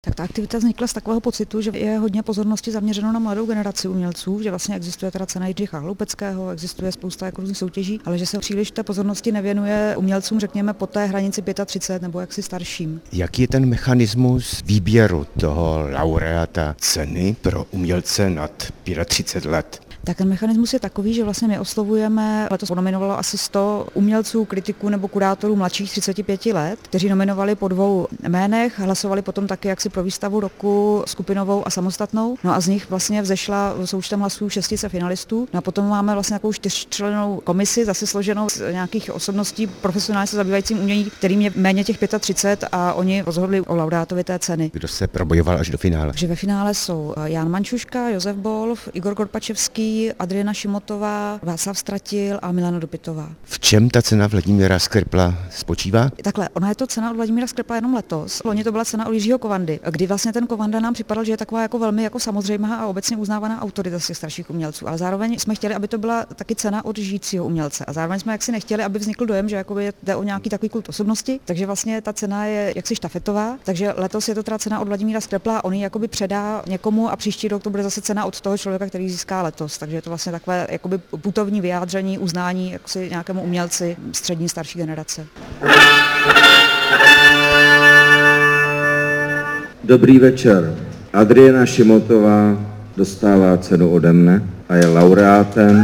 Tak ta aktivita vznikla z takového pocitu, že je hodně pozornosti zaměřeno na mladou generaci umělců, že vlastně existuje teda cena Jindřicha Hloupeckého, existuje spousta jako různých soutěží, ale že se příliš té pozornosti nevěnuje umělcům, řekněme, po té hranici 35 nebo jaksi starším. Jaký je ten mechanismus výběru toho laureáta ceny pro umělce nad 35 let? Tak ten mechanismus je takový, že vlastně my oslovujeme, letos nominovalo asi 100 umělců, kritiků nebo kurátorů mladších 35 let, kteří nominovali po 2 jménech, hlasovali potom taky jaksi pro výstavu roku skupinovou a samostatnou. No a z nich vlastně vzešla součtem hlasů 6 finalistů. No a potom máme vlastně takovou 4člennou komisi, zase složenou z nějakých osobností profesionálně se zabývajícím umění, kterým je méně těch 35 a oni rozhodli o laureátovi té ceny. Kdo se probojoval až do finále? Takže ve finále jsou Jan Mančuška, Josef Bolf, Igor Korpačevský, Adriana Šimotová, Václav Stratil a Milena Dopitová. V čem ta cena Vladimíra Skripla spočívá? Takhle, ona je to cena od Vladimíra Skripla jenom letos. Loni to byla cena od Jiřího Kovandy, kdy vlastně ten Kovanda nám připadal, že je taková jako velmi jako samozřejmá a obecně uznávaná autorita z těch starších umělců, ale zároveň jsme chtěli, aby to byla taky cena od žijícího umělce a zároveň jsme jaksi nechtěli, aby vznikl dojem, že jakoby jde o nějaký takový kult osobnosti, takže vlastně ta cena je jaksi štafetová, takže letos je to teda cena od Vladimíra Skripla, on ji jakoby předá někomu a příští rok to bude zase cena od toho člověka, který získá letos. Takže je to vlastně takové jakoby putovní vyjádření, uznání jaksi nějakému umělci střední starší generace. Dobrý večer. Adriana Šimotová dostává cenu ode mne a je laureátem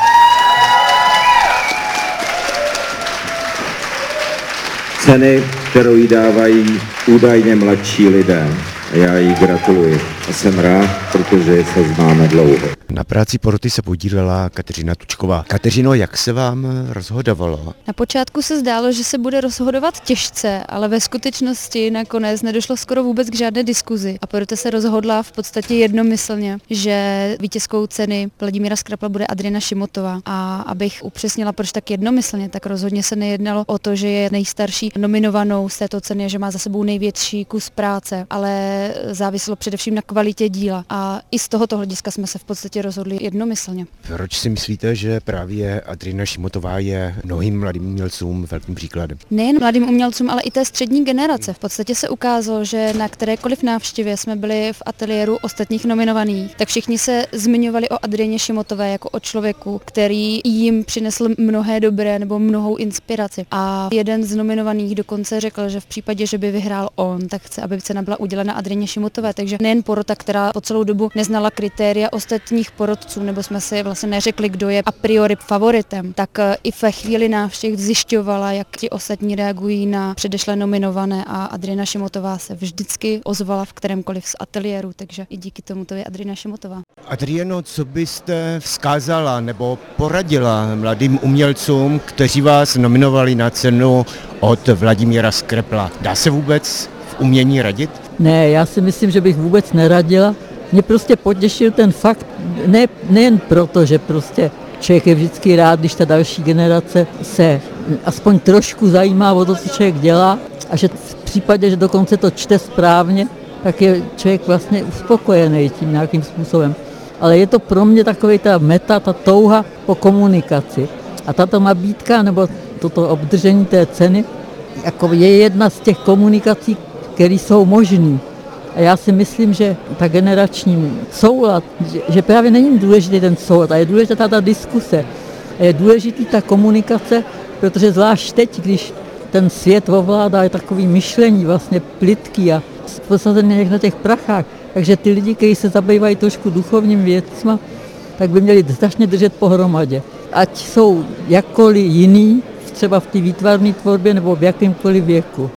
ceny, kterou jí dávají údajně mladší lidé. A já jí gratuluji. A jsem rád, protože se známe dlouho. Na práci poroty se podílela Kateřina Tučková. Kateřino, jak se vám rozhodovalo? Na počátku se zdálo, že se bude rozhodovat těžce, ale ve skutečnosti nakonec nedošlo skoro vůbec k žádné diskuzi. A porota se rozhodla v podstatě jednomyslně, že vítězkou ceny Vladimíra Skripla bude Adriana Šimotová. A abych upřesnila, proč tak jednomyslně, tak rozhodně se nejednalo o to, že je nejstarší nominovanou z této ceny, že má za sebou největší kus práce, ale záviselo především na kvalitě díla. A i z tohoto hlediska jsme se v podstatě rozhodli jednomyslně. Proč si myslíte, že právě Adriana Šimotová je mnohým mladým umělcům velkým příkladem? Nejen mladým umělcům, ale i té střední generace. V podstatě se ukázalo, že na kterékoliv návštěvě jsme byli v ateliéru ostatních nominovaných, tak všichni se zmiňovali o Adrianě Šimotové jako o člověku, který jim přinesl mnohé dobré nebo mnohou inspiraci. A jeden z nominovaných dokonce řekl, že v případě, že by vyhrál on, tak chce, aby cena byla udělena Adrianě Šimotové. Takže nejen porota, která po celou dobu neznala kritéria ostatních porotců, nebo jsme si vlastně neřekli, kdo je a priori favoritem, tak i ve chvíli návštěv zjišťovala, jak ti ostatní reagují na předešlé nominované a Adriana Šimotová se vždycky ozvala v kterémkoliv z ateliérů, takže i díky tomu to je Adriana Šimotová. Adriano, co byste vzkázala nebo poradila mladým umělcům, kteří vás nominovali na cenu od Vladimíra Skripla? Dá se vůbec v umění radit? Ne, já si myslím, že bych vůbec neradila. Mě prostě potěšil ten fakt, nejen proto, že prostě člověk je vždycky rád, když ta další generace se aspoň trošku zajímá o to, co člověk dělá a že v případě, že dokonce to čte správně, tak je člověk vlastně uspokojený tím nějakým způsobem. Ale je to pro mě takový ta meta, ta touha po komunikaci. A tato nabídka nebo toto obdržení té ceny jako je jedna z těch komunikací, které jsou možné. A já si myslím, že ta generační soulad, že právě není důležitý ten soulad, a je důležitá ta diskuse. A je důležitý ta komunikace, protože zvlášť teď, když ten svět ovládá, je takový myšlení vlastně plytký a posazený na těch prachách. Takže ty lidi, kteří se zabývají trošku duchovním věcma, tak by měli strašně držet pohromadě. Ať jsou jakkoliv jiný, třeba v té výtvarné tvorbě nebo v jakémkoliv věku.